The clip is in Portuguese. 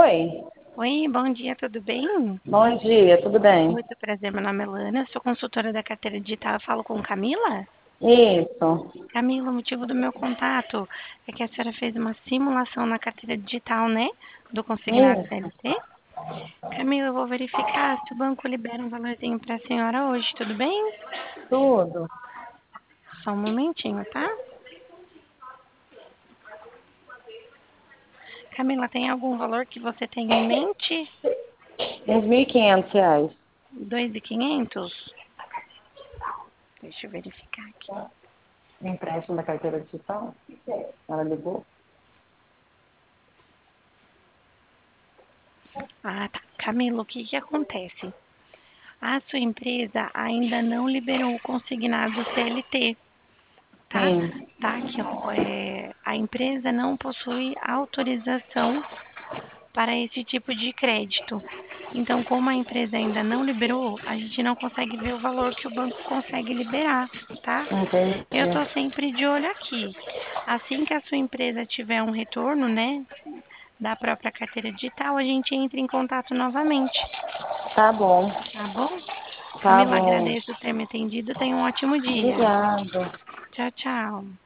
Oi, Oi, bom dia, tudo bem? bom dia, tudo bem? Muito prazer, meu nome é Lana, sou consultora da carteira digital, eu falo com Camila? Isso, Camila, o motivo do meu contato é que a senhora fez uma simulação na carteira digital, né? Do consignado isso, CLT. Camila, eu vou verificar se o banco libera um valorzinho para a senhora hoje, tudo bem? tudo. Só um momentinho, tá? Camila, tem algum valor que você tenha em mente? Uns R$ 1.500. 2.500? Deixa eu verificar aqui. Empréstimo da carteira digital? Ela ligou? Ah, tá. Camila, o que que acontece? A sua empresa ainda não liberou o consignado CLT, tá? Sim, Tá aqui, ó. A empresa não possui autorização para esse tipo de crédito. Então, como a empresa ainda não liberou, a gente não consegue ver o valor que o banco consegue liberar, tá? Eu entendi. tô sempre de olho aqui. Assim que a sua empresa tiver um retorno, né, da própria carteira digital, a gente entra em contato novamente, Tá bom, tá bom? tá Camila, bom. agradeço ter me atendido. Tenha um ótimo dia. Obrigada. Tchau, tchau.